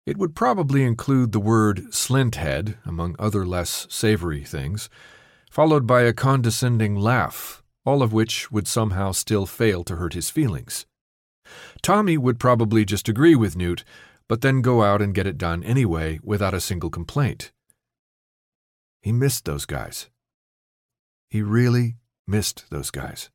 It would probably include the word slinthead, among other less savory things, followed by a condescending laugh, all of which would somehow still fail to hurt his feelings. Tommy would probably just agree with Newt, but then go out and get it done anyway without a single complaint. He missed those guys. He really missed those guys.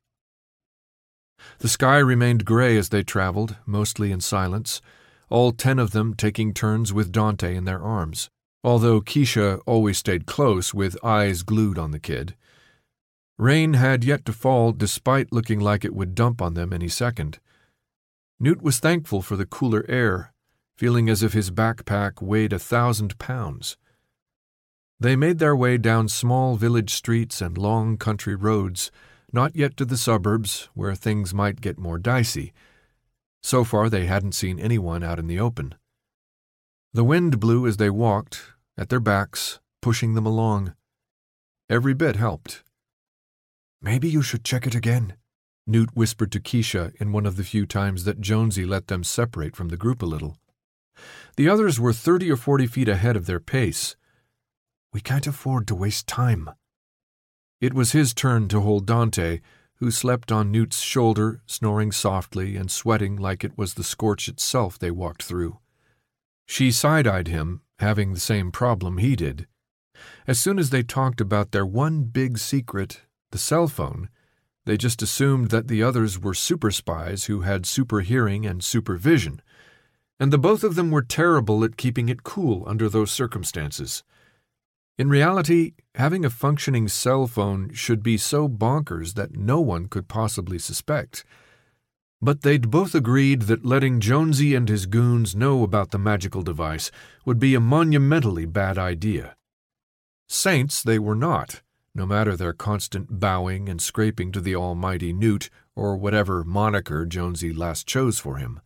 The sky remained gray as they traveled, mostly in silence, all 10 of them taking turns with Dante in their arms, although Keisha always stayed close with eyes glued on the kid. Rain had yet to fall despite looking like it would dump on them any second. Newt was thankful for the cooler air, feeling as if his backpack weighed 1,000 pounds. They made their way down small village streets and long country roads, not yet to the suburbs, where things might get more dicey. So far they hadn't seen anyone out in the open. The wind blew as they walked, at their backs, pushing them along. Every bit helped. "Maybe you should check it again," Newt whispered to Keisha in one of the few times that Jonesy let them separate from the group a little. The others were 30 or 40 feet ahead of their pace. "We can't afford to waste time." It was his turn to hold Dante, who slept on Newt's shoulder, snoring softly and sweating like it was the scorch itself they walked through. She side-eyed him, having the same problem he did. As soon as they talked about their one big secret, the cell phone, they just assumed that the others were super spies who had super hearing and supervision, and the both of them were terrible at keeping it cool under those circumstances. In reality, having a functioning cell phone should be so bonkers that no one could possibly suspect. But they'd both agreed that letting Jonesy and his goons know about the magical device would be a monumentally bad idea. Saints they were not, no matter their constant bowing and scraping to the almighty Newt or whatever moniker Jonesy last chose for him.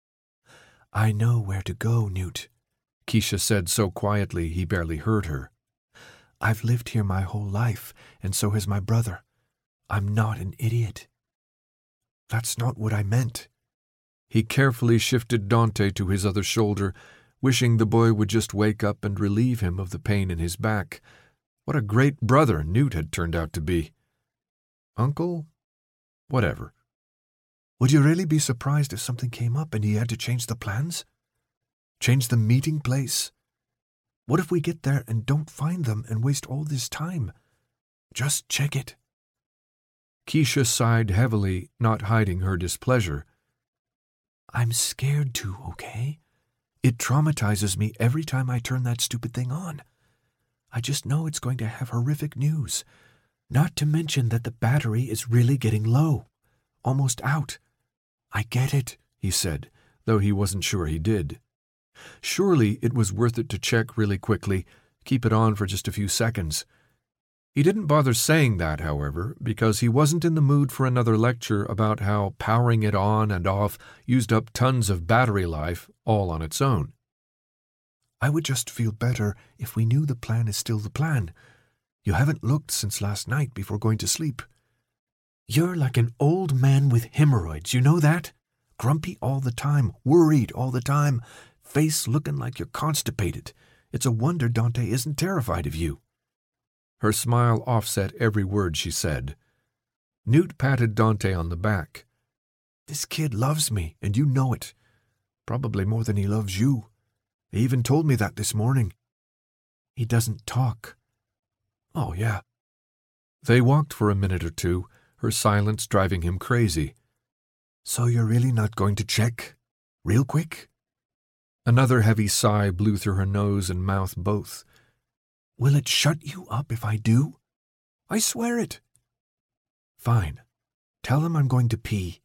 "I know where to go, Newt," Keisha said so quietly he barely heard her. "I've lived here my whole life, and so has my brother. I'm not an idiot." "That's not what I meant." He carefully shifted Dante to his other shoulder, wishing the boy would just wake up and relieve him of the pain in his back. What a great brother Newt had turned out to be. Uncle? Whatever. "Would you really be surprised if something came up and he had to change the plans? Change the meeting place? What if we get there and don't find them and waste all this time? Just check it." Keisha sighed heavily, not hiding her displeasure. "I'm scared to, okay? It traumatizes me every time I turn that stupid thing on. I just know it's going to have horrific news. Not to mention that the battery is really getting low. Almost out." "I get it," he said, though he wasn't sure he did. Surely it was worth it to check really quickly, keep it on for just a few seconds. He didn't bother saying that, however, because he wasn't in the mood for another lecture about how powering it on and off used up tons of battery life all on its own. "I would just feel better if we knew the plan is still the plan. You haven't looked since last night before going to sleep. You're like an old man with hemorrhoids, you know that? Grumpy all the time, worried all the time, face looking like you're constipated. It's a wonder Dante isn't terrified of you." Her smile offset every word she said. Newt patted Dante on the back. "This kid loves me, and you know it. Probably more than he loves you. He even told me that this morning." "He doesn't talk." "Oh, yeah." They walked for a minute or two, her silence driving him crazy. "So you're really not going to check? Real quick?" Another heavy sigh blew through her nose and mouth both. "Will it shut you up if I do? I swear it." "Fine. Tell them I'm going to pee."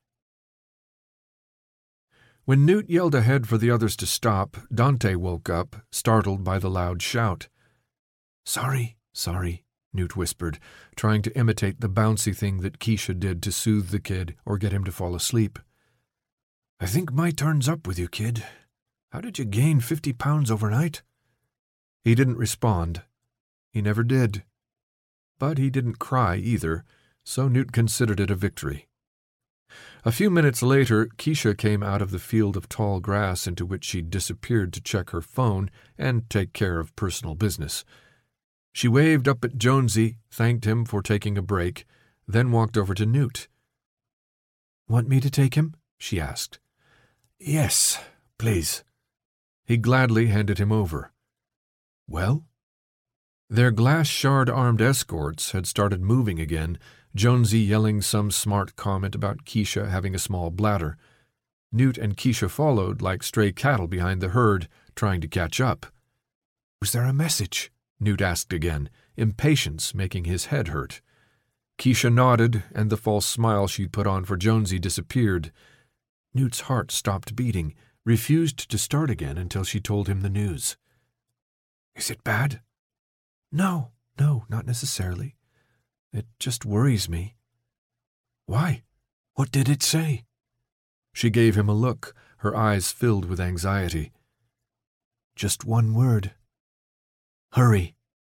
When Newt yelled ahead for the others to stop, Dante woke up, startled by the loud shout. Sorry, Newt whispered, trying to imitate the bouncy thing that Keisha did to soothe the kid or get him to fall asleep. "I think my turn's up with you, kid. How did you gain 50 pounds overnight?" He didn't respond. He never did. But he didn't cry either, so Newt considered it a victory. A few minutes later, Keisha came out of the field of tall grass into which she'd disappeared to check her phone and take care of personal business. She waved up at Jonesy, thanked him for taking a break, then walked over to Newt. "Want me to take him?" she asked. "Yes, please." He gladly handed him over. "Well?" Their glass shard-armed escorts had started moving again, Jonesy yelling some smart comment about Keisha having a small bladder. Newt and Keisha followed like stray cattle behind the herd, trying to catch up. "Was there a message?" Newt asked again, impatience making his head hurt. Keisha nodded, and the false smile she'd put on for Jonesy disappeared. Newt's heart stopped beating, refused to start again until she told him the news. "Is it bad?" No, not necessarily. It just worries me." "Why? What did it say?" She gave him a look, her eyes filled with anxiety. "Just one word. Hurry."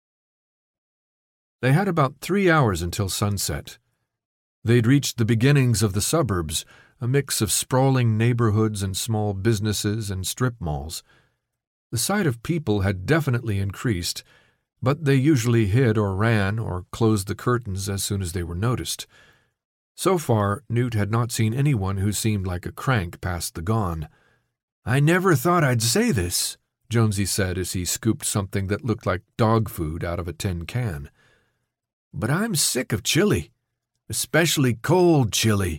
They had about 3 hours until sunset. They'd reached the beginnings of the suburbs, a mix of sprawling neighborhoods and small businesses and strip malls. The sight of people had definitely increased, but they usually hid or ran or closed the curtains as soon as they were noticed. So far, Newt had not seen anyone who seemed like a crank past the gone. "I never thought I'd say this," Jonesy said as he scooped something that looked like dog food out of a tin can. "But I'm sick of chili, especially cold chili."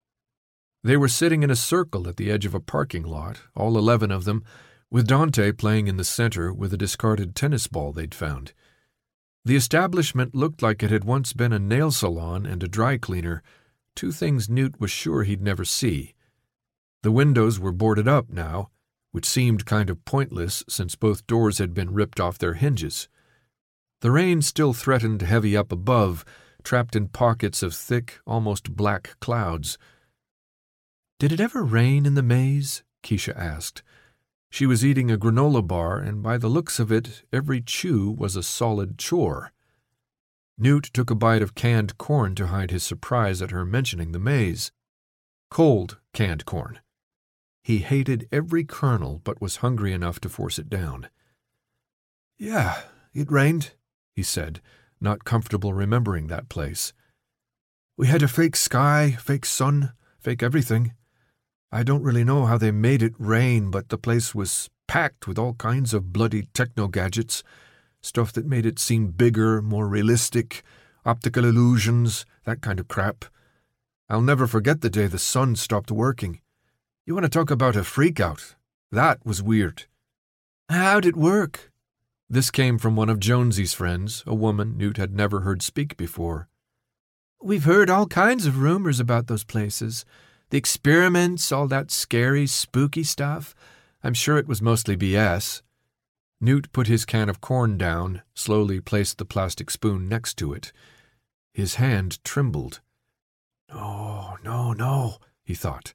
They were sitting in a circle at the edge of a parking lot, all 11 of them, with Dante playing in the center with a discarded tennis ball they'd found. The establishment looked like it had once been a nail salon and a dry cleaner, 2 things Newt was sure he'd never see. The windows were boarded up now, which seemed kind of pointless since both doors had been ripped off their hinges. The rain still threatened heavy up above, trapped in pockets of thick, almost black clouds. "Did it ever rain in the maze?" Keisha asked. She was eating a granola bar, and by the looks of it, every chew was a solid chore. Newt took a bite of canned corn to hide his surprise at her mentioning the maze. Cold canned corn. He hated every kernel but was hungry enough to force it down. "Yeah, it rained," he said, not comfortable remembering that place. "We had a fake sky, fake sun, fake everything. I don't really know how they made it rain, but the place was packed with all kinds of bloody techno-gadgets, stuff that made it seem bigger, more realistic, optical illusions, that kind of crap. I'll never forget the day the sun stopped working. You want to talk about a freak-out? That was weird." "How'd it work?" This came from one of Jonesy's friends, a woman Newt had never heard speak before. "We've heard all kinds of rumors about those places. The experiments, all that scary, spooky stuff. I'm sure it was mostly BS. Newt put his can of corn down, slowly placed the plastic spoon next to it. His hand trembled. No, he thought.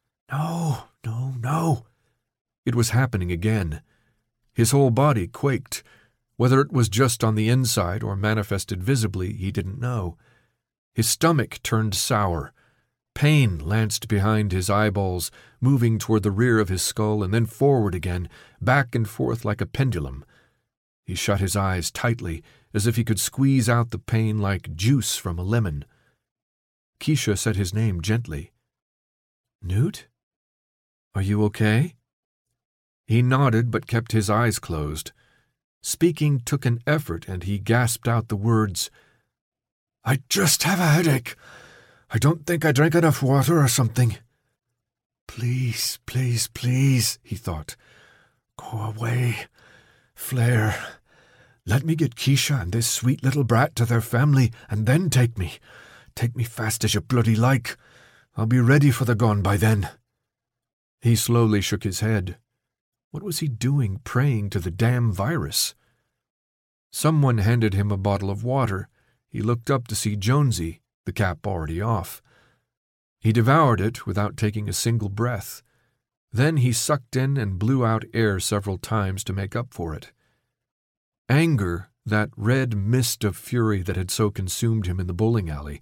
No. It was happening again. His whole body quaked. Whether it was just on the inside or manifested visibly, he didn't know. His stomach turned sour. Pain lanced behind his eyeballs, moving toward the rear of his skull and then forward again, back and forth like a pendulum. He shut his eyes tightly, as if he could squeeze out the pain like juice from a lemon. Keisha said his name gently. "Newt? Are you okay?" He nodded but kept his eyes closed. Speaking took an effort, and he gasped out the words, "I just have a headache. I don't think I drank enough water or something." Please, he thought. "Go away. Flare. Let me get Keisha and this sweet little brat to their family, and then take me. Take me fast as you bloody like. I'll be ready for the gone by then." He slowly shook his head. What was he doing praying to the damn virus? Someone handed him a bottle of water. He looked up to see Jonesy, the cap already off. He devoured it without taking a single breath. Then he sucked in and blew out air several times to make up for it. Anger, that red mist of fury that had so consumed him in the bowling alley,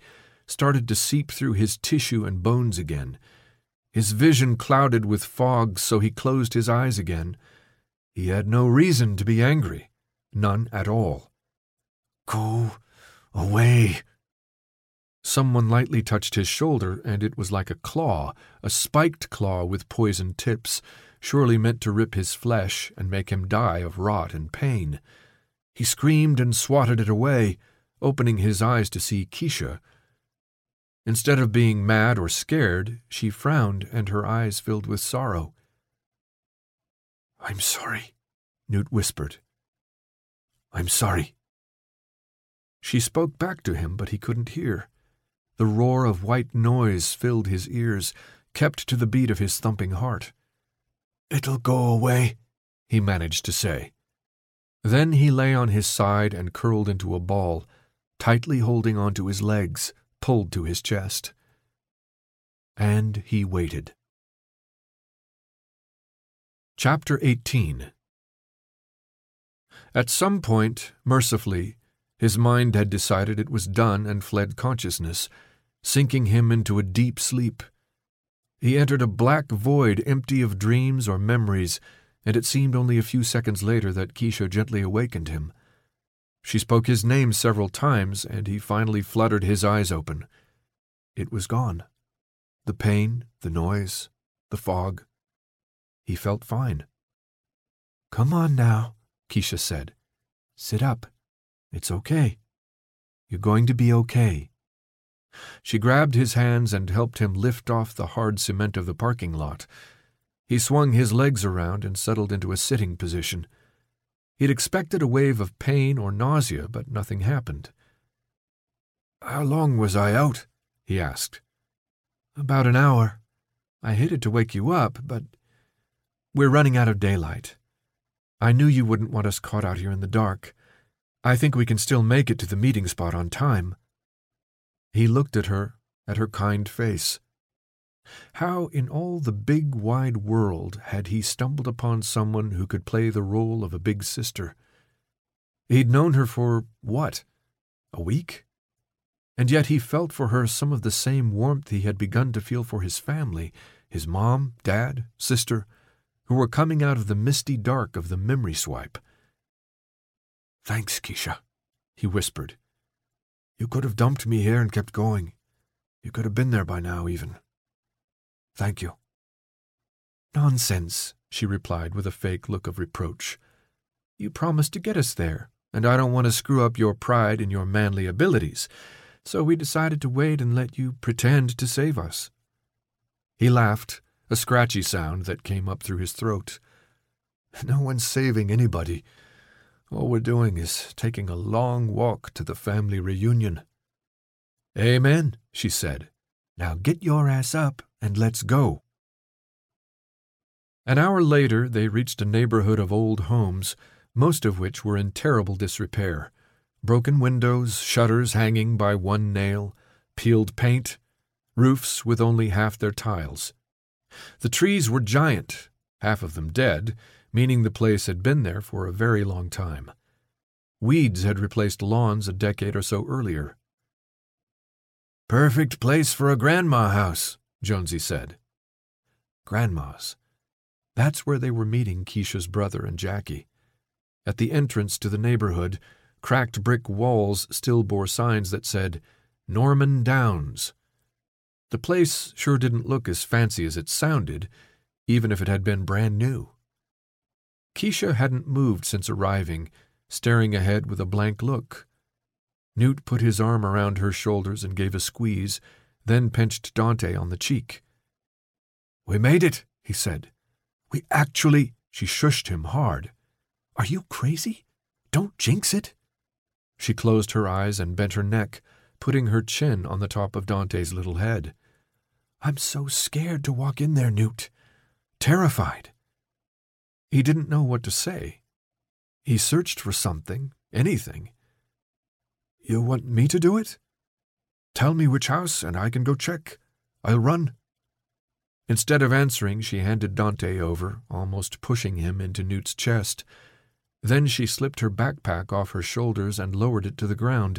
started to seep through his tissue and bones again. His vision clouded with fog, so he closed his eyes again. He had no reason to be angry. None at all. "Go away." Someone lightly touched his shoulder, and it was like a claw, a spiked claw with poisoned tips, surely meant to rip his flesh and make him die of rot and pain. He screamed and swatted it away, opening his eyes to see Keisha. Instead of being mad or scared, she frowned and her eyes filled with sorrow. "I'm sorry," Newt whispered. "I'm sorry." She spoke back to him, but he couldn't hear. The roar of white noise filled his ears, kept to the beat of his thumping heart. "It'll go away," he managed to say. Then he lay on his side and curled into a ball, tightly holding onto his legs, pulled to his chest. And he waited. Chapter 18. At some point, mercifully, his mind had decided it was done and fled consciousness, sinking him into a deep sleep. He entered a black void empty of dreams or memories, and it seemed only a few seconds later that Keisha gently awakened him. She spoke his name several times, and he finally fluttered his eyes open. It was gone. The pain, the noise, the fog. He felt fine. "Come on now," Keisha said. "Sit up. It's okay. You're going to be okay." She grabbed his hands and helped him lift off the hard cement of the parking lot. He swung his legs around and settled into a sitting position. He'd expected a wave of pain or nausea, but nothing happened. "How long was I out?" he asked. "About an hour. I hated to wake you up, but we're running out of daylight. I knew you wouldn't want us caught out here in the dark. I think we can still make it to the meeting spot on time." He looked at her kind face. How in all the big wide world had he stumbled upon someone who could play the role of a big sister? He'd known her for, what, a week? And yet he felt for her some of the same warmth he had begun to feel for his family, his mom, dad, sister, who were coming out of the misty dark of the memory swipe. "Thanks, Keisha," he whispered. "You could have dumped me here and kept going. You could have been there by now, even. Thank you." "Nonsense," she replied with a fake look of reproach. "You promised to get us there, and I don't want to screw up your pride in your manly abilities, so we decided to wait and let you pretend to save us." He laughed, a scratchy sound that came up through his throat. "No one's saving anybody. All we're doing is taking a long walk to the family reunion." "Amen," she said. "Now get your ass up and let's go." An hour later, they reached a neighborhood of old homes, most of which were in terrible disrepair. Broken windows, shutters hanging by one nail, peeled paint, roofs with only half their tiles. The trees were giant, half of them dead, meaning the place had been there for a very long time. Weeds had replaced lawns a decade or so earlier. "Perfect place for a grandma house," Jonesy said. Grandma's. That's where they were meeting Keisha's brother and Jackie. At the entrance to the neighborhood, cracked brick walls still bore signs that said, "Norman Downs." The place sure didn't look as fancy as it sounded, even if it had been brand new. Keisha hadn't moved since arriving, staring ahead with a blank look. Newt put his arm around her shoulders and gave a squeeze, then pinched Dante on the cheek. "We made it," he said. "We actually—" She shushed him hard. "Are you crazy? Don't jinx it." She closed her eyes and bent her neck, putting her chin on the top of Dante's little head. "I'm so scared to walk in there, Newt. Terrified." He didn't know what to say. He searched for something, anything. "You want me to do it? Tell me which house and I can go check. I'll run." Instead of answering, she handed Dante over, almost pushing him into Newt's chest. Then she slipped her backpack off her shoulders and lowered it to the ground,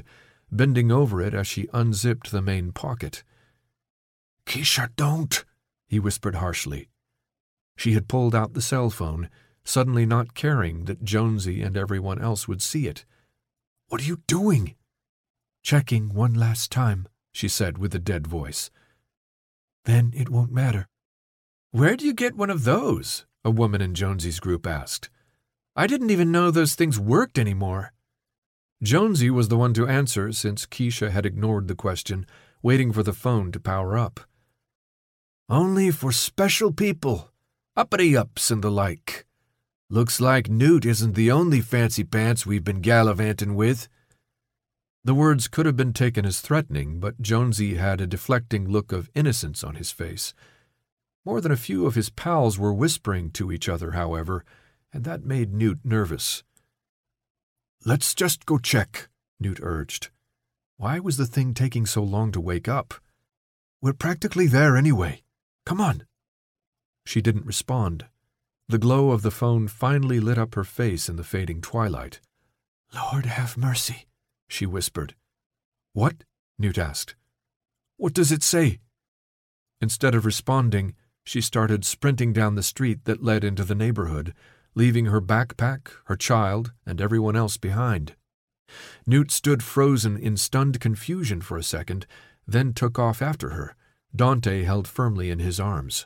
bending over it as she unzipped the main pocket. "Keisha, don't!" he whispered harshly. She had pulled out the cell phone, suddenly not caring that Jonesy and everyone else would see it. "What are you doing?" "Checking one last time," she said with a dead voice. "Then it won't matter." "Where do you get one of those?" a woman in Jonesy's group asked. "I didn't even know those things worked anymore." Jonesy was the one to answer since Keisha had ignored the question, waiting for the phone to power up. "Only for special people, uppity-ups and the like. Looks like Newt isn't the only fancy pants we've been gallivanting with." The words could have been taken as threatening, but Jonesy had a deflecting look of innocence on his face. More than a few of his pals were whispering to each other, however, and that made Newt nervous. "Let's just go check," Newt urged. Why was the thing taking so long to wake up? "We're practically there anyway. Come on." She didn't respond. The glow of the phone finally lit up her face in the fading twilight. "Lord have mercy," she whispered. "What?" Newt asked. "What does it say?" Instead of responding, she started sprinting down the street that led into the neighborhood, leaving her backpack, her child, and everyone else behind. Newt stood frozen in stunned confusion for a second, then took off after her, Dante held firmly in his arms.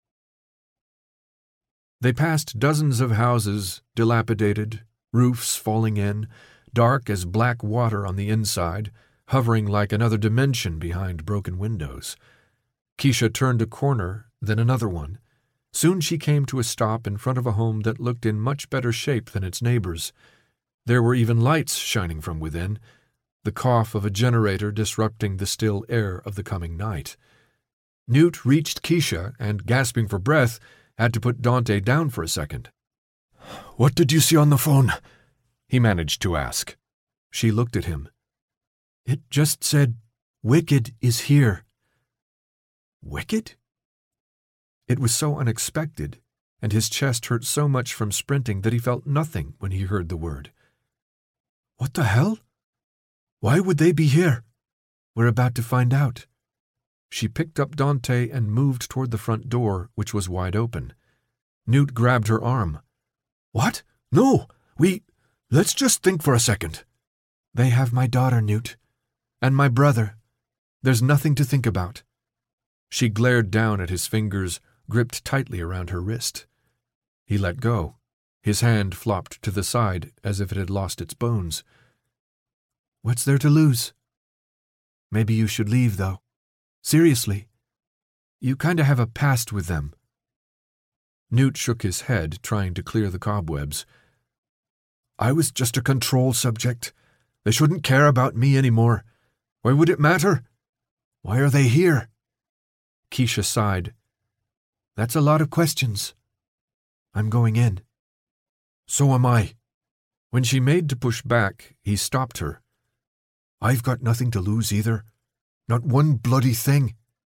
They passed dozens of houses, dilapidated, roofs falling in, dark as black water on the inside, hovering like another dimension behind broken windows. Keisha turned a corner, then another one. Soon she came to a stop in front of a home that looked in much better shape than its neighbors. There were even lights shining from within, the cough of a generator disrupting the still air of the coming night. Newt reached Keisha and, gasping for breath, had to put Dante down for a second. "What did you see on the phone?" he managed to ask. She looked at him. "It just said, 'Wicked is here.'" "Wicked?" It was so unexpected, and his chest hurt so much from sprinting that he felt nothing when he heard the word. "What the hell? Why would they be here?" "We're about to find out." She picked up Dante and moved toward the front door, which was wide open. Newt grabbed her arm. "What? No! Let's just think for a second." "They have my daughter, Newt. And my brother. There's nothing to think about." She glared down at his fingers, gripped tightly around her wrist. He let go. His hand flopped to the side as if it had lost its bones. "What's there to lose?" "Maybe you should leave, though. Seriously. You kinda have a past with them." Newt shook his head, trying to clear the cobwebs. "I was just a control subject. They shouldn't care about me anymore. Why would it matter? Why are they here?" Keisha sighed. "That's a lot of questions. I'm going in." "So am I." When she made to push back, he stopped her. "I've got nothing to lose either. Not one bloody thing."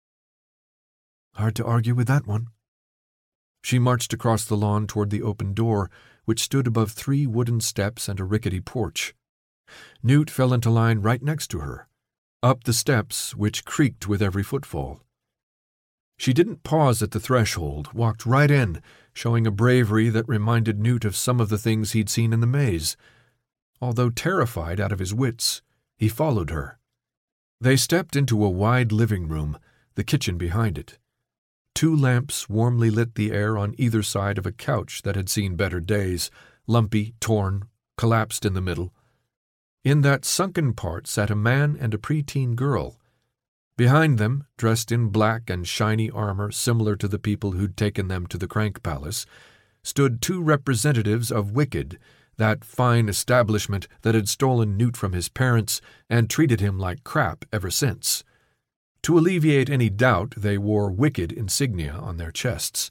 Hard to argue with that one. She marched across the lawn toward the open door, which stood above 3 wooden steps and a rickety porch. Newt fell into line right next to her, up the steps, which creaked with every footfall. She didn't pause at the threshold, walked right in, showing a bravery that reminded Newt of some of the things he'd seen in the maze. Although terrified out of his wits, he followed her. They stepped into a wide living room, the kitchen behind it. 2 lamps warmly lit the air on either side of a couch that had seen better days, lumpy, torn, collapsed in the middle. In that sunken part sat a man and a preteen girl. Behind them, dressed in black and shiny armor similar to the people who'd taken them to the Crank Palace, stood 2 representatives of Wicked, that fine establishment that had stolen Newt from his parents and treated him like crap ever since. To alleviate any doubt, they wore Wicked insignia on their chests.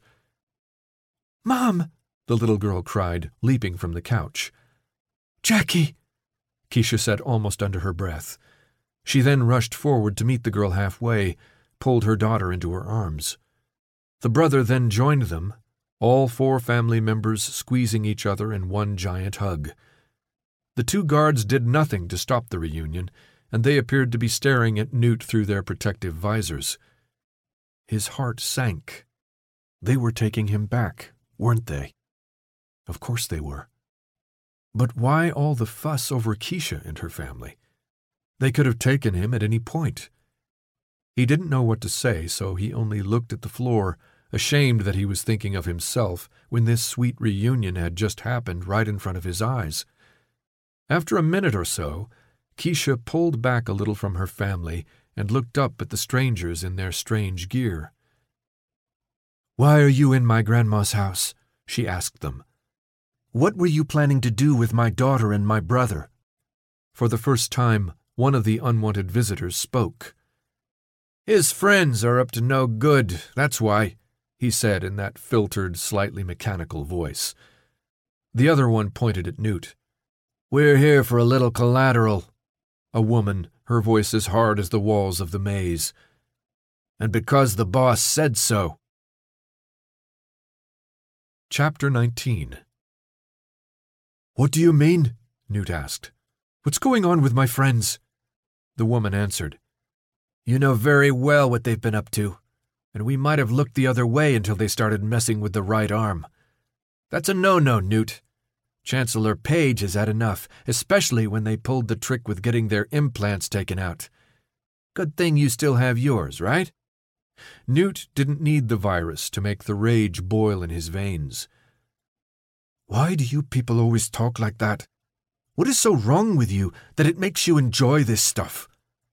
"Mom!" the little girl cried, leaping from the couch. "Jackie!" Keisha said almost under her breath. She then rushed forward to meet the girl halfway, pulled her daughter into her arms. The brother then joined them, all 4 family members squeezing each other in one giant hug. The 2 guards did nothing to stop the reunion, and they appeared to be staring at Newt through their protective visors. His heart sank. They were taking him back, weren't they? Of course they were. But why all the fuss over Keisha and her family? They could have taken him at any point. He didn't know what to say, so he only looked at the floor, ashamed that he was thinking of himself when this sweet reunion had just happened right in front of his eyes. After a minute or so, Keisha pulled back a little from her family and looked up at the strangers in their strange gear. "Why are you in my grandma's house?" she asked them. "What were you planning to do with my daughter and my brother?" For the first time, one of the unwanted visitors spoke. "His friends are up to no good, that's why," he said in that filtered, slightly mechanical voice. The other one pointed at Newt. "We're here for a little collateral." A woman, her voice as hard as the walls of the maze. "And because the boss said so." Chapter 19. "What do you mean?" Newt asked. "What's going on with my friends?" The woman answered. "You know very well what they've been up to, and we might have looked the other way until they started messing with the right arm. That's a no-no, Newt. Chancellor Page has had enough, especially when they pulled the trick with getting their implants taken out. Good thing you still have yours, right?" Newt didn't need the virus to make the rage boil in his veins. "Why do you people always talk like that? What is so wrong with you that it makes you enjoy this stuff?"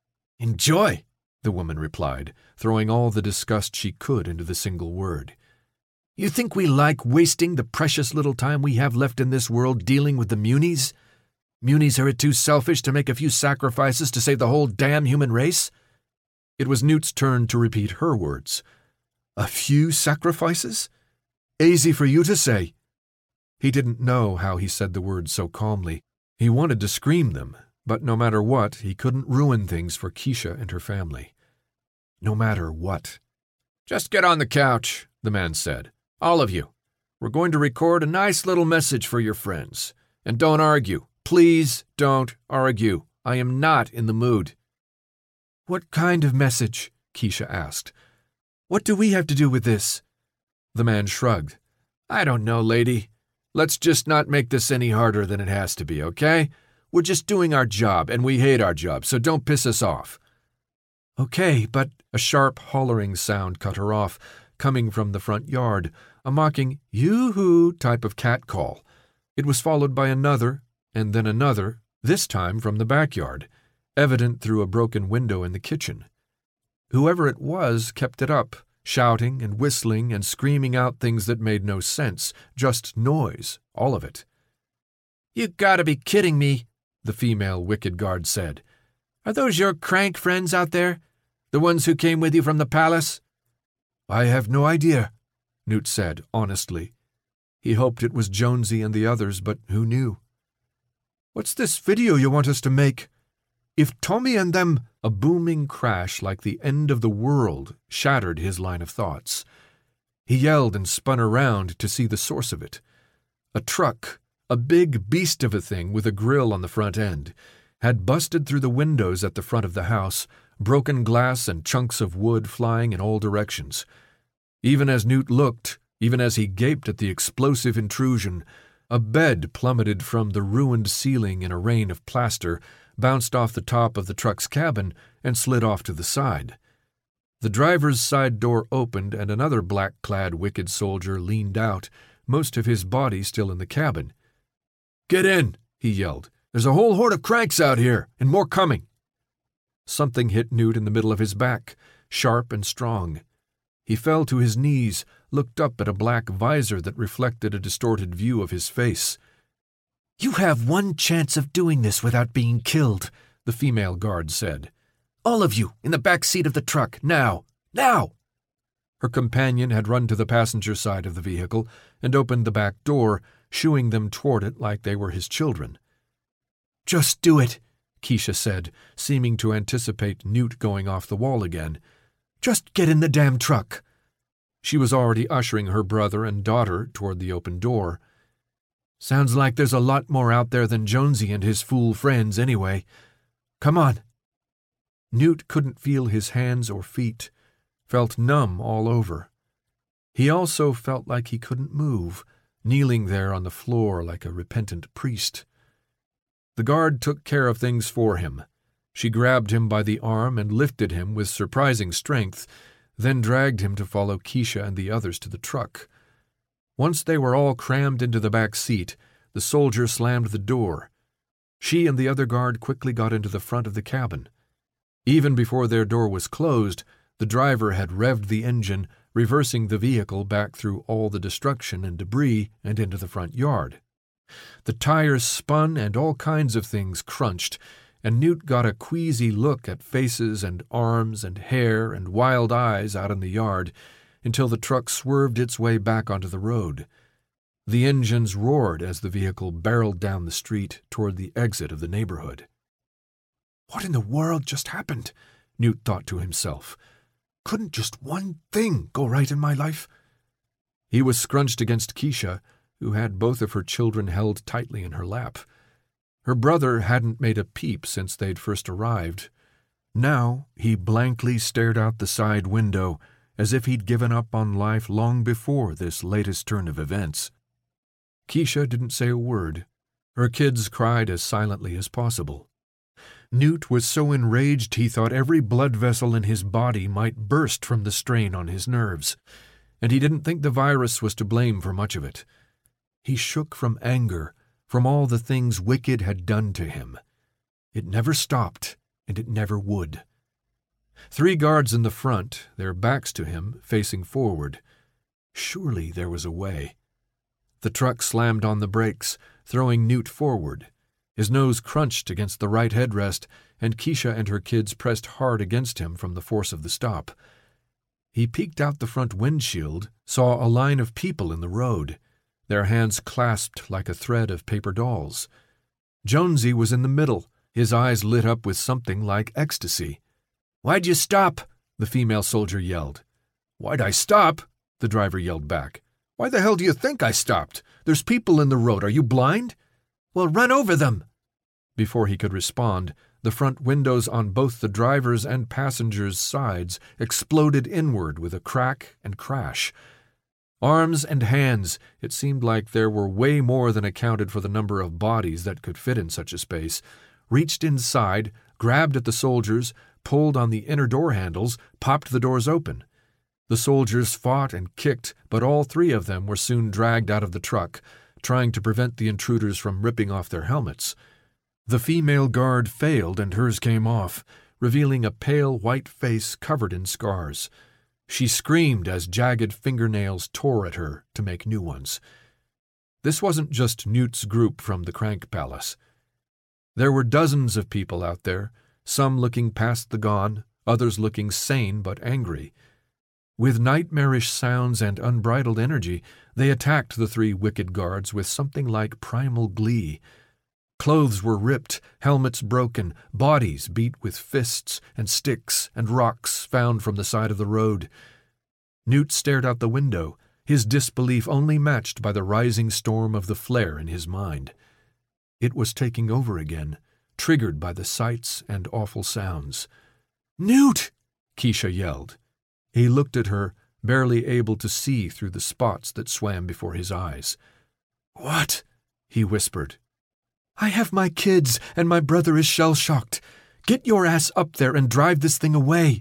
"Enjoy?" the woman replied, throwing all the disgust she could into the single word. "You think we like wasting the precious little time we have left in this world dealing with the Munies? Munies are too selfish to make a few sacrifices to save the whole damn human race?" It was Newt's turn to repeat her words. "A few sacrifices? Easy for you to say." He didn't know how he said the words so calmly. He wanted to scream them, but no matter what, he couldn't ruin things for Keisha and her family. No matter what. "Just get on the couch," the man said. "All of you. We're going to record a nice little message for your friends. And don't argue. Please don't argue. I am not in the mood." "What kind of message?" Keisha asked. "What do we have to do with this?" The man shrugged. "I don't know, lady. Let's just not make this any harder than it has to be, okay? We're just doing our job, and we hate our job, so don't piss us off." "Okay, but—" A sharp, hollering sound cut her off, coming from the front yard, a mocking yoo-hoo type of cat call. It was followed by another, and then another, this time from the backyard, evident through a broken window in the kitchen. Whoever it was kept it up, shouting and whistling and screaming out things that made no sense, just noise, all of it. "You gotta be kidding me," the female wicked guard said. "Are those your crank friends out there? The ones who came with you from the palace?" "I have no idea," Newt said honestly. He hoped it was Jonesy and the others, but who knew? "What's this video you want us to make? If Tommy and them—" A booming crash like the end of the world shattered his line of thoughts. He yelled and spun around to see the source of it. A truck, a big beast of a thing with a grill on the front end, had busted through the windows at the front of the house, broken glass and chunks of wood flying in all directions. Even as Newt looked, even as he gaped at the explosive intrusion, a bed plummeted from the ruined ceiling in a rain of plaster, bounced off the top of the truck's cabin, and slid off to the side. The driver's side door opened and another black-clad wicked soldier leaned out, most of his body still in the cabin. "Get in," he yelled. "There's a whole horde of cranks out here, and more coming." Something hit Newt in the middle of his back, sharp and strong. He fell to his knees, looked up at a black visor that reflected a distorted view of his face. "You have one chance of doing this without being killed," the female guard said. "All of you, in the back seat of the truck, now! Now!" Her companion had run to the passenger side of the vehicle and opened the back door, shooing them toward it like they were his children. "Just do it," Keisha said, seeming to anticipate Newt going off the wall again. "Just get in the damn truck." She was already ushering her brother and daughter toward the open door. "Sounds like there's a lot more out there than Jonesy and his fool friends anyway. Come on, Newt couldn't feel his hands or feet, felt numb all over. He also felt like he couldn't move, kneeling there on the floor like a repentant priest. The guard took care of things for him. She grabbed him by the arm and lifted him with surprising strength, then dragged him to follow Keisha and the others to the truck. Once they were all crammed into the back seat, the soldier slammed the door. She and the other guard quickly got into the front of the cabin. Even before their door was closed, the driver had revved the engine, reversing the vehicle back through all the destruction and debris and into the front yard. The tires spun and all kinds of things crunched, and Newt got a queasy look at faces and arms and hair and wild eyes out in the yard until the truck swerved its way back onto the road. The engines roared as the vehicle barreled down the street toward the exit of the neighborhood. "What in the world just happened?" Newt thought to himself. "Couldn't just one thing go right in my life?" He was scrunched against Keisha, who had both of her children held tightly in her lap. Her brother hadn't made a peep since they'd first arrived. Now he blankly stared out the side window, as if he'd given up on life long before this latest turn of events. Keisha didn't say a word. Her kids cried as silently as possible. Newt was so enraged he thought every blood vessel in his body might burst from the strain on his nerves, and he didn't think the virus was to blame for much of it. He shook from anger, from all the things Wicked had done to him. It never stopped, and it never would. 3 guards in the front, their backs to him, facing forward. Surely there was a way. The truck slammed on the brakes, throwing Newt forward. His nose crunched against the right headrest, and Keisha and her kids pressed hard against him from the force of the stop. He peeked out the front windshield, saw a line of people in the road, their hands clasped like a thread of paper dolls. Jonesy was in the middle, his eyes lit up with something like ecstasy. "Why'd you stop?" the female soldier yelled. "Why'd I stop?" the driver yelled back. "Why the hell do you think I stopped? There's people in the road. Are you blind?" "Well, run over them." Before he could respond, the front windows on both the driver's and passenger's sides exploded inward with a crack and crash. Arms and hands, it seemed like there were way more than accounted for the number of bodies that could fit in such a space, reached inside, grabbed at the soldiers, pulled on the inner door handles, popped the doors open. The soldiers fought and kicked, but all 3 of them were soon dragged out of the truck, trying to prevent the intruders from ripping off their helmets. The female guard failed and hers came off, revealing a pale white face covered in scars. She screamed as jagged fingernails tore at her to make new ones. This wasn't just Newt's group from the Crank Palace. There were dozens of people out there, some looking past the gone, others looking sane but angry. With nightmarish sounds and unbridled energy, they attacked the 3 wicked guards with something like primal glee. Clothes were ripped, helmets broken, bodies beat with fists and sticks and rocks found from the side of the road. Newt stared out the window, his disbelief only matched by the rising storm of the flare in his mind. It was taking over again, triggered by the sights and awful sounds. "Newt!" Keisha yelled. He looked at her, barely able to see through the spots that swam before his eyes. "What?" he whispered. "I have my kids, and my brother is shell-shocked. Get your ass up there and drive this thing away."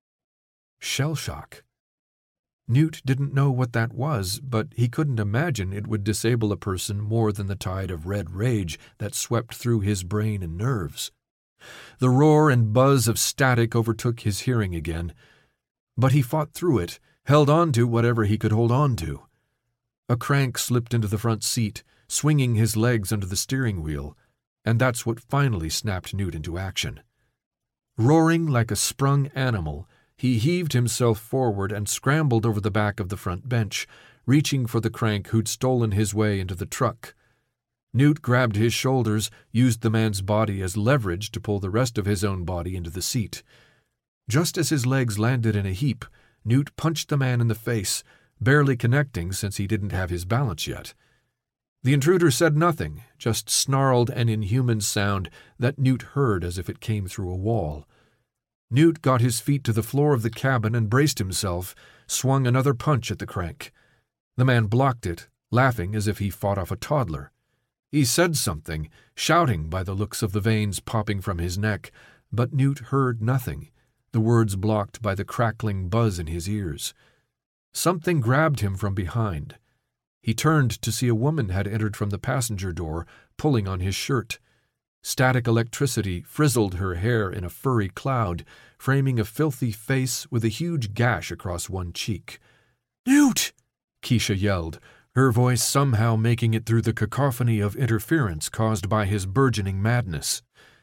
Shell-shock. Newt didn't know what that was, but he couldn't imagine it would disable a person more than the tide of red rage that swept through his brain and nerves. The roar and buzz of static overtook his hearing again, but he fought through it, held on to whatever he could hold on to. A crank slipped into the front seat, swinging his legs under the steering wheel, and that's what finally snapped Newt into action. Roaring like a sprung animal, he heaved himself forward and scrambled over the back of the front bench, reaching for the crank who'd stolen his way into the truck. Newt grabbed his shoulders, used the man's body as leverage to pull the rest of his own body into the seat. Just as his legs landed in a heap, Newt punched the man in the face, barely connecting since he didn't have his balance yet. The intruder said nothing, just snarled an inhuman sound that Newt heard as if it came through a wall. Newt got his feet to the floor of the cabin and braced himself, swung another punch at the crank. The man blocked it, laughing as if he fought off a toddler. He said something, shouting by the looks of the veins popping from his neck, but Newt heard nothing, the words blocked by the crackling buzz in his ears. Something grabbed him from behind. He turned to see a woman had entered from the passenger door, pulling on his shirt. Static electricity frizzled her hair in a furry cloud, framing a filthy face with a huge gash across one cheek. "Newt!" Keisha yelled, her voice somehow making it through the cacophony of interference caused by his burgeoning madness.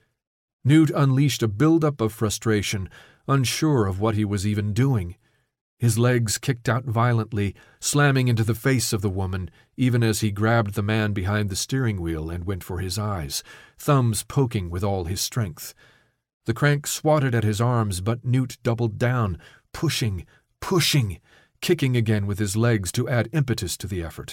Newt unleashed a buildup of frustration, unsure of what he was even doing. His legs kicked out violently, slamming into the face of the woman, even as he grabbed the man behind the steering wheel and went for his eyes, thumbs poking with all his strength. The crank swatted at his arms, but Newt doubled down, pushing, kicking again with his legs to add impetus to the effort.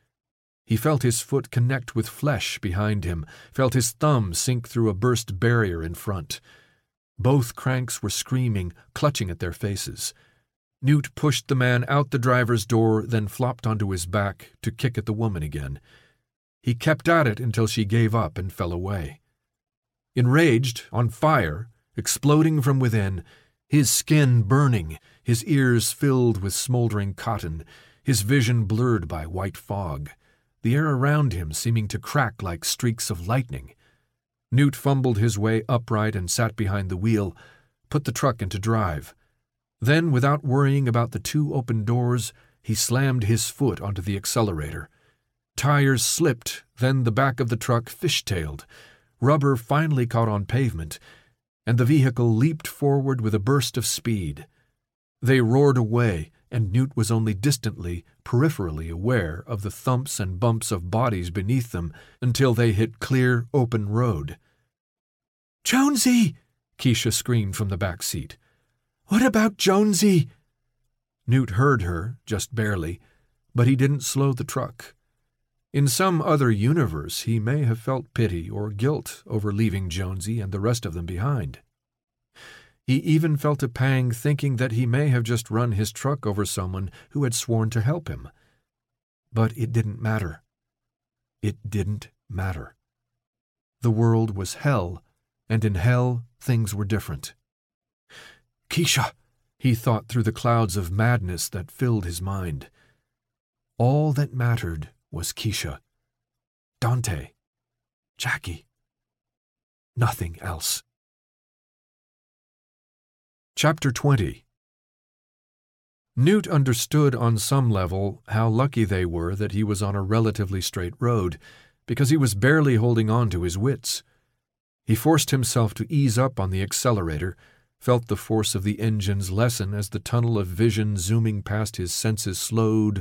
He felt his foot connect with flesh behind him, felt his thumb sink through a burst barrier in front. Both cranks were screaming, clutching at their faces. Newt pushed the man out the driver's door, then flopped onto his back to kick at the woman again. He kept at it until she gave up and fell away. Enraged, on fire, exploding from within, his skin burning, his ears filled with smoldering cotton, his vision blurred by white fog, the air around him seeming to crack like streaks of lightning. Newt fumbled his way upright and sat behind the wheel, put the truck into drive. Then, without worrying about the two open doors, he slammed his foot onto the accelerator. Tires slipped, then the back of the truck fishtailed. Rubber finally caught on pavement, and the vehicle leaped forward with a burst of speed. They roared away, and Newt was only distantly, peripherally aware of the thumps and bumps of bodies beneath them until they hit clear, open road. "Jonesy!" Keisha screamed from the back seat. "What about Jonesy?" Newt heard her, just barely, but he didn't slow the truck. In some other universe, he may have felt pity or guilt over leaving Jonesy and the rest of them behind. He even felt a pang thinking that he may have just run his truck over someone who had sworn to help him. But it didn't matter. It didn't matter. The world was hell, and in hell things were different. "Keisha," he thought through the clouds of madness that filled his mind. All that mattered was Keisha, Dante, Jackie. Nothing else. Chapter 20. Newt understood on some level how lucky they were that he was on a relatively straight road, because he was barely holding on to his wits. He forced himself to ease up on the accelerator, felt the force of the engines lessen as the tunnel of vision zooming past his senses slowed.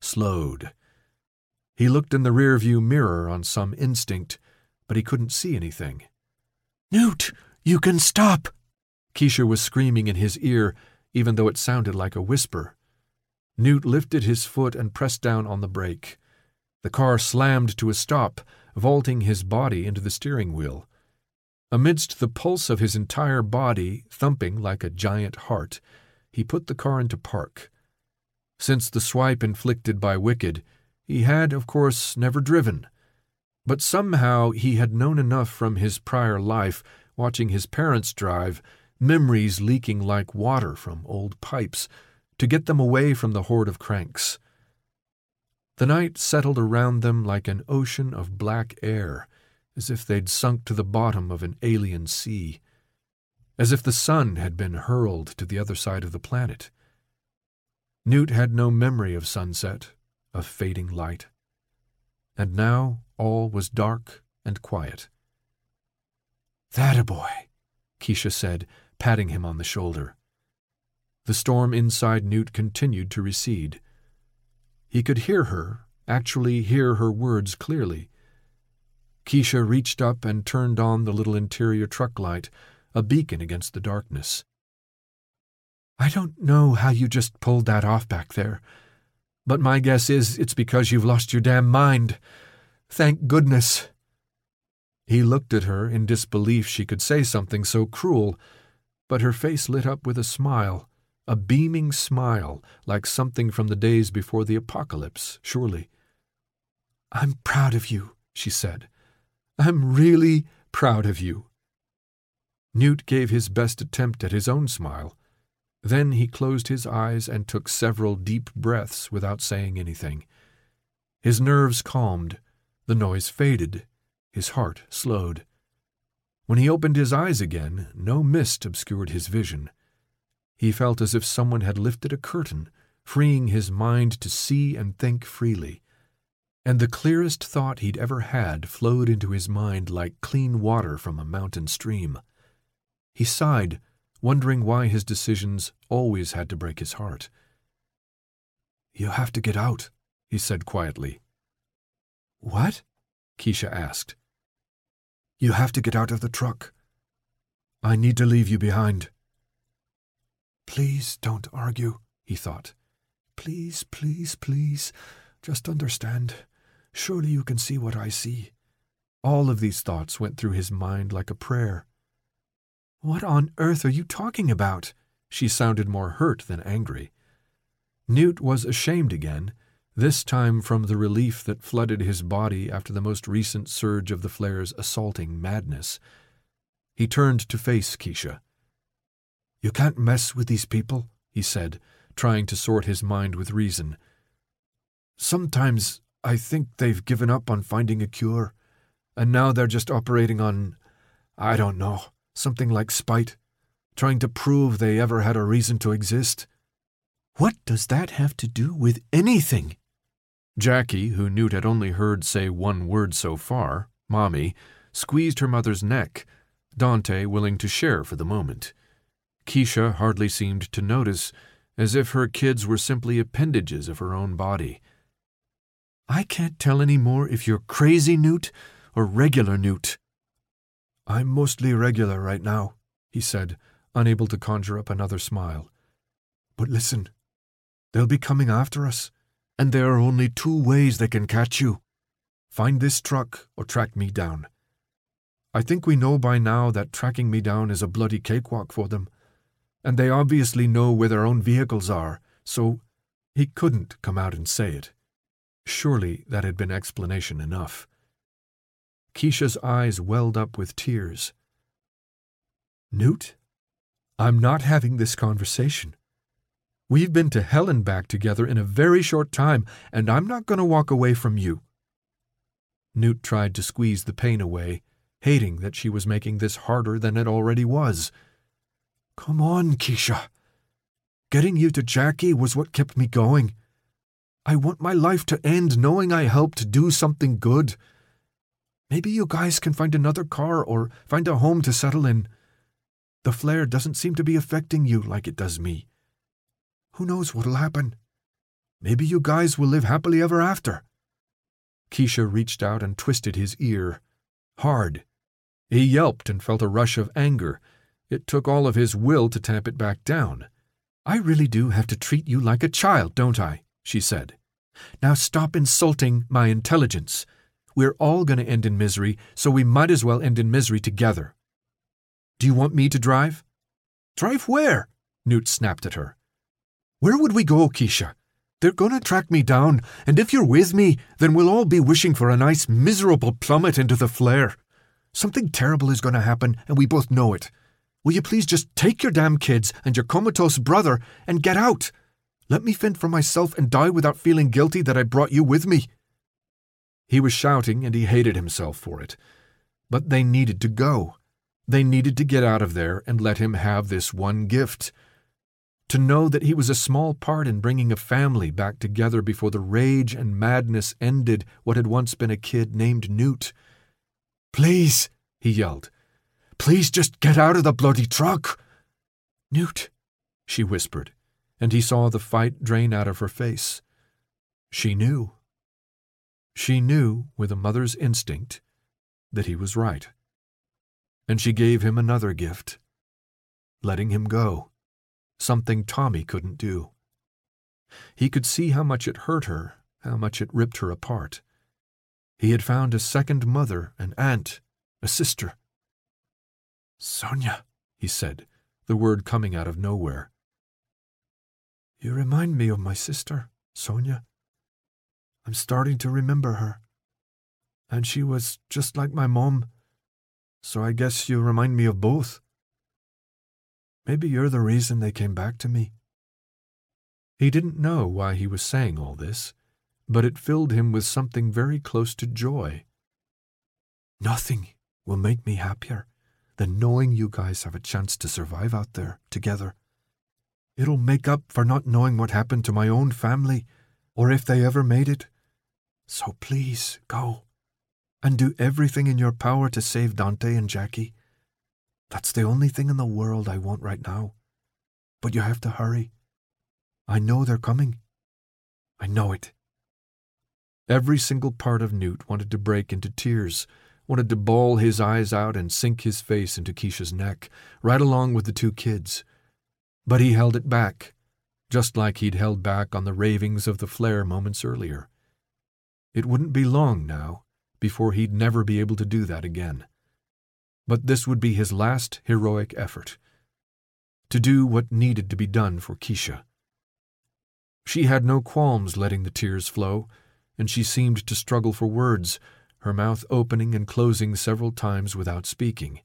He looked in the rearview mirror on some instinct, but he couldn't see anything. "Newt, you can stop!" Keisha was screaming in his ear, even though it sounded like a whisper. Newt lifted his foot and pressed down on the brake. The car slammed to a stop, vaulting his body into the steering wheel. Amidst the pulse of his entire body, thumping like a giant heart, he put the car into park. Since the swipe inflicted by Wicked, he had, of course, never driven. But somehow he had known enough from his prior life, watching his parents drive, memories leaking like water from old pipes, to get them away from the horde of cranks. The night settled around them like an ocean of black air, as if they'd sunk to the bottom of an alien sea, as if the sun had been hurled to the other side of the planet. Newt had no memory of sunset, of fading light. And now all was dark and quiet. "That-a-boy," Keisha said, patting him on the shoulder. The storm inside Newt continued to recede. He could hear her, actually hear her words clearly. Keisha reached up and turned on the little interior truck light, a beacon against the darkness. "I don't know how you just pulled that off back there, but my guess is it's because you've lost your damn mind. Thank goodness." He looked at her in disbelief she could say something so cruel, but her face lit up with a smile, a beaming smile, like something from the days before the apocalypse, surely. "I'm proud of you," she said. "I'm really proud of you." Newt gave his best attempt at his own smile. Then he closed his eyes and took several deep breaths without saying anything. His nerves calmed, the noise faded, his heart slowed. When he opened his eyes again, no mist obscured his vision. He felt as if someone had lifted a curtain, freeing his mind to see and think freely. And the clearest thought he'd ever had flowed into his mind like clean water from a mountain stream. He sighed, wondering why his decisions always had to break his heart. "You have to get out," he said quietly. "What?" Keisha asked. "You have to get out of the truck. I need to leave you behind." "Please don't argue," he thought. "Please, please, please, just understand. Surely you can see what I see." All of these thoughts went through his mind like a prayer. "What on earth are you talking about?" She sounded more hurt than angry. Newt was ashamed again, this time from the relief that flooded his body after the most recent surge of the flare's assaulting madness. He turned to face Keisha. "You can't mess with these people," he said, trying to sort his mind with reason. "Sometimes I think they've given up on finding a cure, and now they're just operating on, I don't know, something like spite, trying to prove they ever had a reason to exist." "What does that have to do with anything?" Jackie, who Newt had only heard say one word so far, Mommy, squeezed her mother's neck, Dante willing to share for the moment. Keisha hardly seemed to notice, as if her kids were simply appendages of her own body. "I can't tell any more if you're crazy, Newt, or regular Newt." "I'm mostly regular right now," he said, unable to conjure up another smile. "But listen, they'll be coming after us, and there are only two ways they can catch you. Find this truck or track me down. I think we know by now that tracking me down is a bloody cakewalk for them, and they obviously know where their own vehicles are, so—" He couldn't come out and say it. Surely that had been explanation enough. Keisha's eyes welled up with tears. "Newt, I'm not having this conversation. We've been to hell and back together in a very short time, and I'm not going to walk away from you." Newt tried to squeeze the pain away, hating that she was making this harder than it already was. "Come on, Keisha. Getting you to Jackie was what kept me going. I want my life to end knowing I helped do something good. Maybe you guys can find another car or find a home to settle in. The flare doesn't seem to be affecting you like it does me. Who knows what'll happen? Maybe you guys will live happily ever after." Keisha reached out and twisted his ear. Hard. He yelped and felt a rush of anger. It took all of his will to tamp it back down. "I really do have to treat you like a child, don't I?" she said. "Now stop insulting my intelligence. We're all going to end in misery, so we might as well end in misery together. Do you want me to drive?" "Drive where?" Newt snapped at her. "Where would we go, Keisha? They're going to track me down, and if you're with me, then we'll all be wishing for a nice, miserable plummet into the flare. Something terrible is going to happen, and we both know it. Will you please just take your damn kids and your comatose brother and get out? Let me fend for myself and die without feeling guilty that I brought you with me." He was shouting, and he hated himself for it. But they needed to go. They needed to get out of there and let him have this one gift. To know that he was a small part in bringing a family back together before the rage and madness ended what had once been a kid named Newt. "Please," he yelled. "Please just get out of the bloody truck." "Newt," she whispered, and he saw the fight drain out of her face. She knew. She knew, with a mother's instinct, that he was right. And she gave him another gift, letting him go, something Tommy couldn't do. He could see how much it hurt her, how much it ripped her apart. He had found a second mother, an aunt, a sister. "Sonia," he said, the word coming out of nowhere. "You remind me of my sister, Sonia. I'm starting to remember her. And she was just like my mom, so I guess you remind me of both. Maybe you're the reason they came back to me." He didn't know why he was saying all this, but it filled him with something very close to joy. "Nothing will make me happier than knowing you guys have a chance to survive out there together. It'll make up for not knowing what happened to my own family, or if they ever made it. So please go, and do everything in your power to save Dante and Jackie. That's the only thing in the world I want right now. But you have to hurry. I know they're coming. I know it." Every single part of Newt wanted to break into tears, wanted to bawl his eyes out and sink his face into Keisha's neck, right along with the two kids. But he held it back, just like he'd held back on the ravings of the flare moments earlier. It wouldn't be long now before he'd never be able to do that again. But this would be his last heroic effort, to do what needed to be done for Keisha. She had no qualms letting the tears flow, and she seemed to struggle for words, her mouth opening and closing several times without speaking.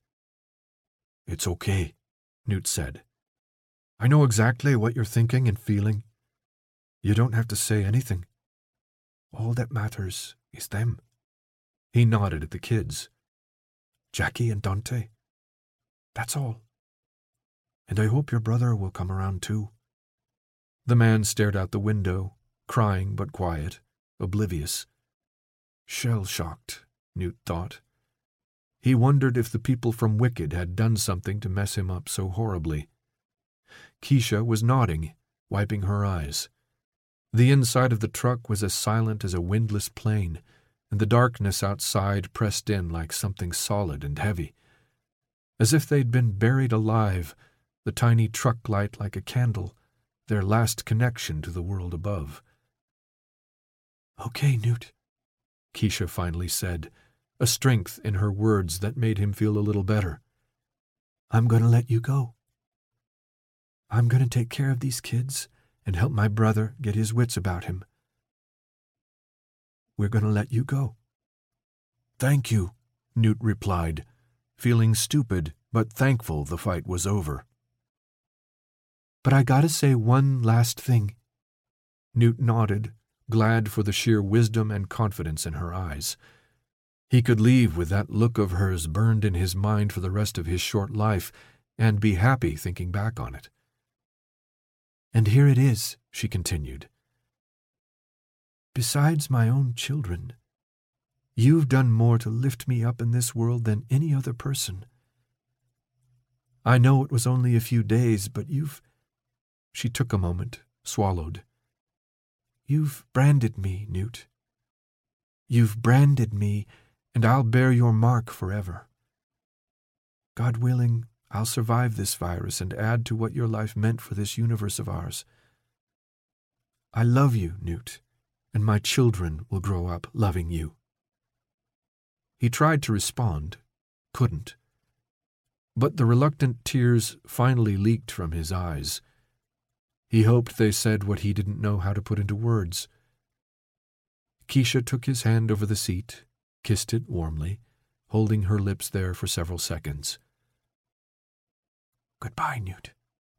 "It's okay," Newt said. "I know exactly what you're thinking and feeling. You don't have to say anything. All that matters is them." He nodded at the kids. "Jackie and Dante. That's all. And I hope your brother will come around too." The man stared out the window, crying but quiet, oblivious. Shell-shocked, Newt thought. He wondered if the people from Wicked had done something to mess him up so horribly. Keisha was nodding, wiping her eyes. The inside of the truck was as silent as a windless plain, and the darkness outside pressed in like something solid and heavy. As if they'd been buried alive, the tiny truck light like a candle, their last connection to the world above. "Okay, Newt," Keisha finally said, a strength in her words that made him feel a little better. "I'm going to let you go. I'm going to take care of these kids and help my brother get his wits about him. We're going to let you go." "Thank you," Newt replied, feeling stupid but thankful the fight was over. "But I gotta say one last thing." Newt nodded, glad for the sheer wisdom and confidence in her eyes. He could leave with that look of hers burned in his mind for the rest of his short life and be happy thinking back on it. "And here it is," she continued. "Besides my own children, you've done more to lift me up in this world than any other person. I know it was only a few days, but you've—" She took a moment, swallowed. "You've branded me, Newt. You've branded me, and I'll bear your mark forever. God willing, I'll survive this virus and add to what your life meant for this universe of ours. I love you, Newt, and my children will grow up loving you." He tried to respond, couldn't. But the reluctant tears finally leaked from his eyes. He hoped they said what he didn't know how to put into words. Keisha took his hand over the seat, kissed it warmly, holding her lips there for several seconds. "Goodbye, Newt."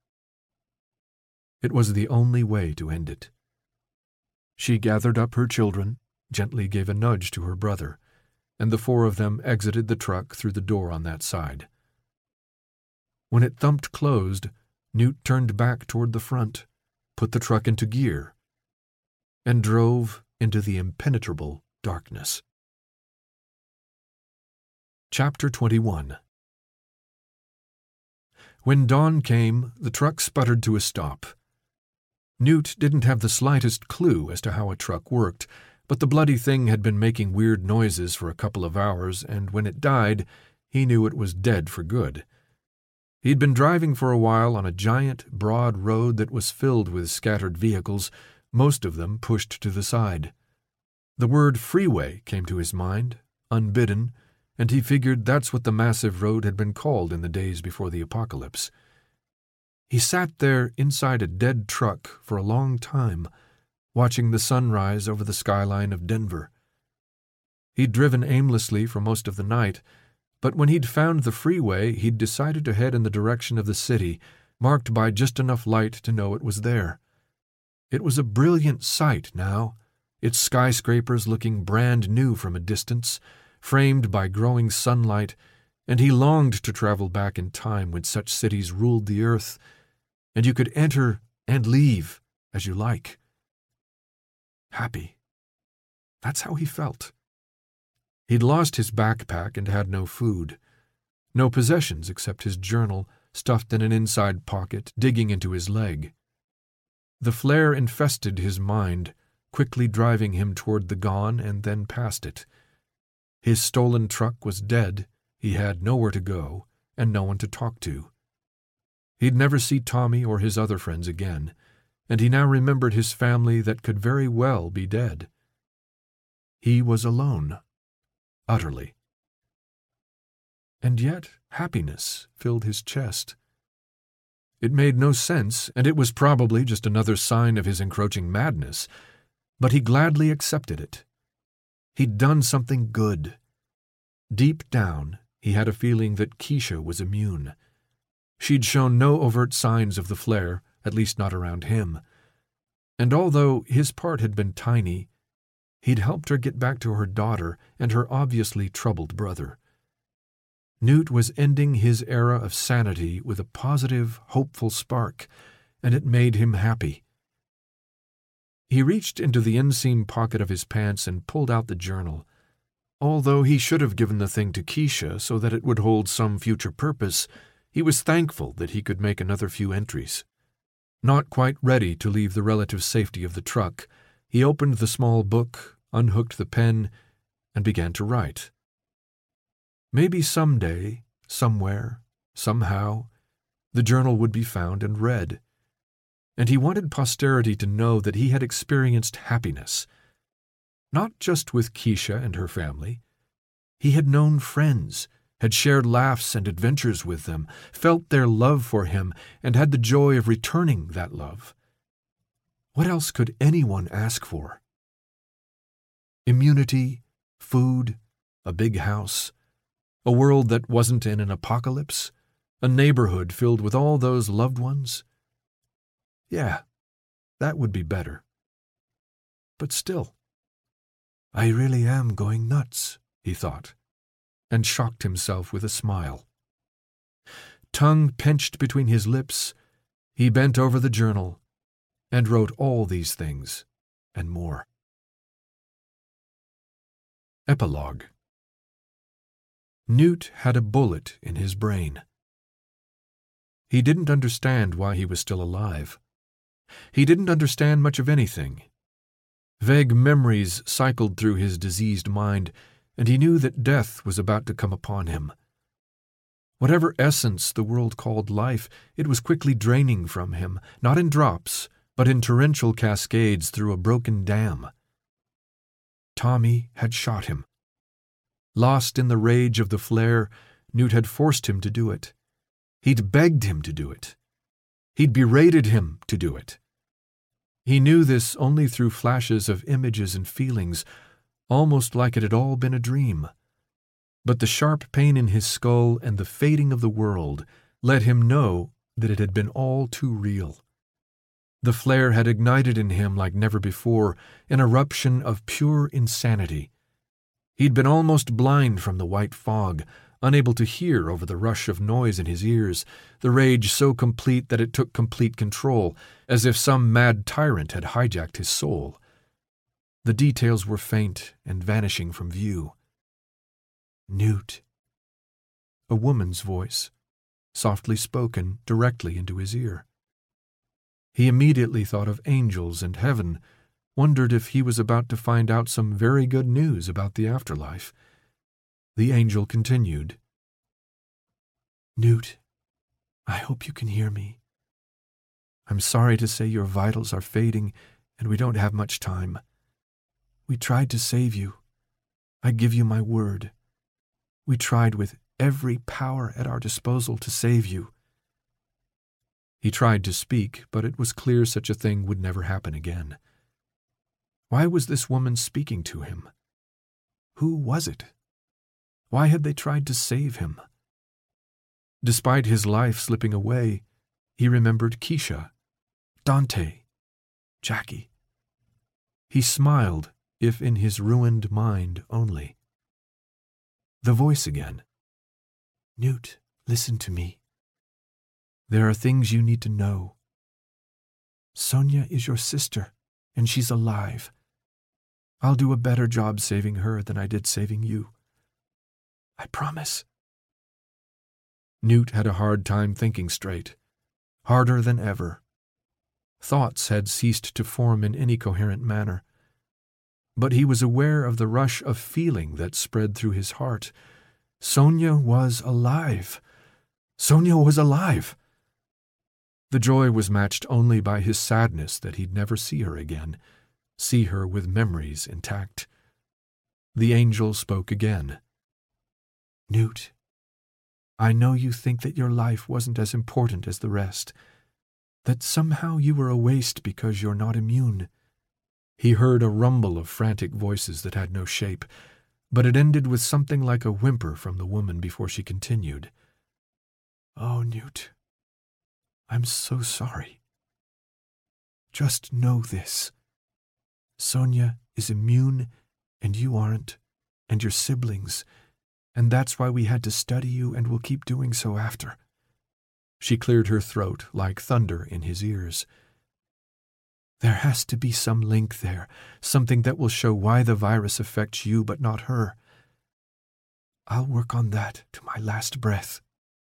It was the only way to end it. She gathered up her children, gently gave a nudge to her brother, and the four of them exited the truck through the door on that side. When it thumped closed, Newt turned back toward the front, put the truck into gear, and drove into the impenetrable darkness. Chapter 21. When dawn came, the truck sputtered to a stop. Newt didn't have the slightest clue as to how a truck worked, but the bloody thing had been making weird noises for a couple of hours, and when it died, he knew it was dead for good. He'd been driving for a while on a giant, broad road that was filled with scattered vehicles, most of them pushed to the side. The word freeway came to his mind, unbidden, and he figured that's what the massive road had been called in the days before the apocalypse. He sat there inside a dead truck for a long time, watching the sunrise over the skyline of Denver. He'd driven aimlessly for most of the night, but when he'd found the freeway, he'd decided to head in the direction of the city, marked by just enough light to know it was there. It was a brilliant sight now, its skyscrapers looking brand new from a distance, framed by growing sunlight, and he longed to travel back in time when such cities ruled the earth, and you could enter and leave as you like. Happy. That's how he felt. He'd lost his backpack and had no food, no possessions except his journal stuffed in an inside pocket digging into his leg. The flare infested his mind, quickly driving him toward the gone and then past it. His stolen truck was dead, he had nowhere to go, and no one to talk to. He'd never see Tommy or his other friends again, and he now remembered his family that could very well be dead. He was alone, utterly. And yet happiness filled his chest. It made no sense, and it was probably just another sign of his encroaching madness, but he gladly accepted it. He'd done something good. Deep down, he had a feeling that Keisha was immune. She'd shown no overt signs of the flare, at least not around him. And although his part had been tiny, he'd helped her get back to her daughter and her obviously troubled brother. Newt was ending his era of sanity with a positive, hopeful spark, and it made him happy. He reached into the inseam pocket of his pants and pulled out the journal. Although he should have given the thing to Keisha so that it would hold some future purpose, he was thankful that he could make another few entries. Not quite ready to leave the relative safety of the truck, he opened the small book, unhooked the pen, and began to write. Maybe someday, somewhere, somehow, the journal would be found and read. And he wanted posterity to know that he had experienced happiness. Not just with Keisha and her family. He had known friends, had shared laughs and adventures with them, felt their love for him, and had the joy of returning that love. What else could anyone ask for? Immunity, food, a big house, a world that wasn't in an apocalypse, a neighborhood filled with all those loved ones. Yeah, that would be better. But still, I really am going nuts, he thought, and shocked himself with a smile. Tongue pinched between his lips, he bent over the journal and wrote all these things and more. Epilogue. Newt had a bullet in his brain. He didn't understand why he was still alive. He didn't understand much of anything. Vague memories cycled through his diseased mind, and he knew that death was about to come upon him. Whatever essence the world called life, it was quickly draining from him, not in drops, but in torrential cascades through a broken dam. Tommy had shot him. Lost in the rage of the flare, Newt had forced him to do it. He'd begged him to do it. He'd berated him to do it. He knew this only through flashes of images and feelings, almost like it had all been a dream. But the sharp pain in his skull and the fading of the world let him know that it had been all too real. The flare had ignited in him like never before, an eruption of pure insanity. He'd been almost blind from the white fog, unable to hear over the rush of noise in his ears, the rage so complete that it took complete control, as if some mad tyrant had hijacked his soul. The details were faint and vanishing from view. Newt. A woman's voice, softly spoken directly into his ear. He immediately thought of angels and heaven, wondered if he was about to find out some very good news about the afterlife. The angel continued. Newt, I hope you can hear me. I'm sorry to say your vitals are fading and we don't have much time. We tried to save you. I give you my word. We tried with every power at our disposal to save you. He tried to speak, but it was clear such a thing would never happen again. Why was this woman speaking to him? Who was it? Why had they tried to save him? Despite his life slipping away, he remembered Keisha, Dante, Jackie. He smiled, if in his ruined mind only. The voice again. Newt, listen to me. There are things you need to know. Sonia is your sister, and she's alive. I'll do a better job saving her than I did saving you. I promise. Newt had a hard time thinking straight, harder than ever. Thoughts had ceased to form in any coherent manner. But he was aware of the rush of feeling that spread through his heart. Sonia was alive. Sonia was alive. The joy was matched only by his sadness that he'd never see her again, see her with memories intact. The angel spoke again. Newt, I know you think that your life wasn't as important as the rest, that somehow you were a waste because you're not immune. He heard a rumble of frantic voices that had no shape, but it ended with something like a whimper from the woman before she continued. Oh, Newt, I'm so sorry. Just know this. Sonia is immune, and you aren't, and your siblings, and that's why we had to study you and will keep doing so after. She cleared her throat like thunder in his ears. There has to be some link there, something that will show why the virus affects you but not her. I'll work on that to my last breath.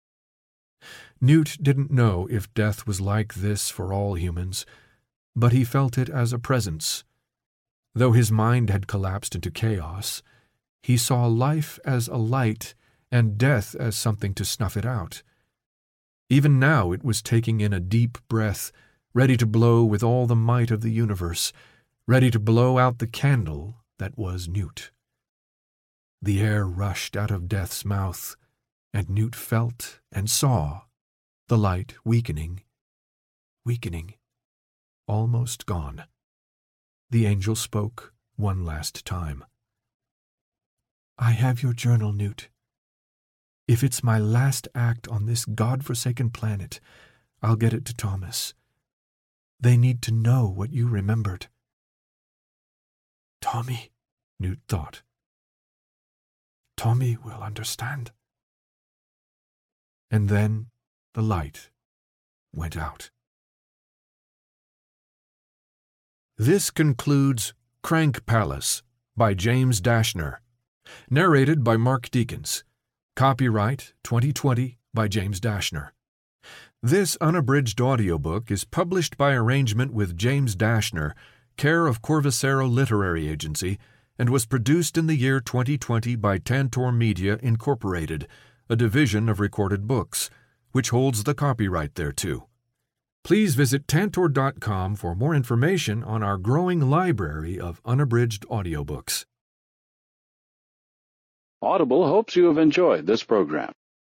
Newt didn't know if death was like this for all humans, but he felt it as a presence. Though his mind had collapsed into chaos, he saw life as a light and death as something to snuff it out. Even now it was taking in a deep breath, ready to blow with all the might of the universe, ready to blow out the candle that was Newt. The air rushed out of death's mouth, and Newt felt and saw the light weakening, almost gone. The angel spoke one last time. I have your journal, Newt. If it's my last act on this God-forsaken planet, I'll get it to Thomas. They need to know what you remembered. Tommy, Newt thought. Tommy will understand. And then the light went out. This concludes Crank Palace by James Dashner. Narrated by Mark Deakins. Copyright 2020 by James Dashner. This unabridged audiobook is published by arrangement with James Dashner, care of Corvacero Literary Agency, and was produced in the year 2020 by Tantor Media, Incorporated, a division of Recorded Books, which holds the copyright thereto. Please visit Tantor.com for more information on our growing library of unabridged audiobooks. Audible hopes you have enjoyed this program.